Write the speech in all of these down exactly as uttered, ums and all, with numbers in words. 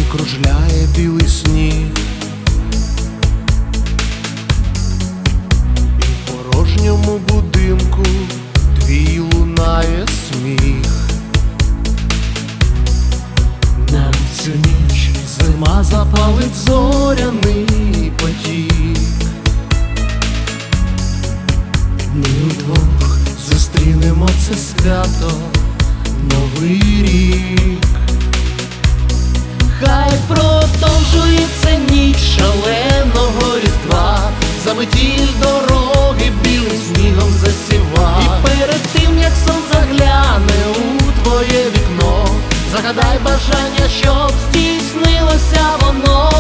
кружляє білий сніг, і в порожньому будинку твій лунає сміх. Нам цю ніч зима запалить зоряний потік. Ми вдвох зустрінемо це свято, Новий рік. Хай продовжується ніч шаленого Різдва, заметіль дороги білим снігом засіва. І перед тим, як сон загляне у твоє вікно, загадай бажання, щоб здійснилося воно.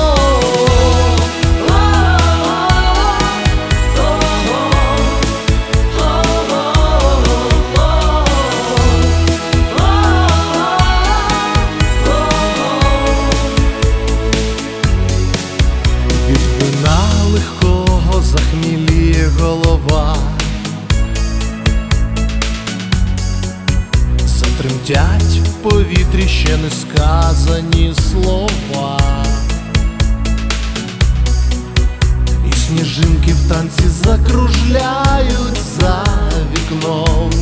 Від вина легкого захміліє голова, затремтять в повітрі ще не сказані слова, і сніжинки в танці закружляють за вікном.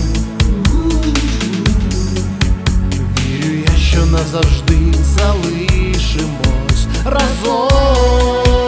Вірю я, що назавжди залишимось разом.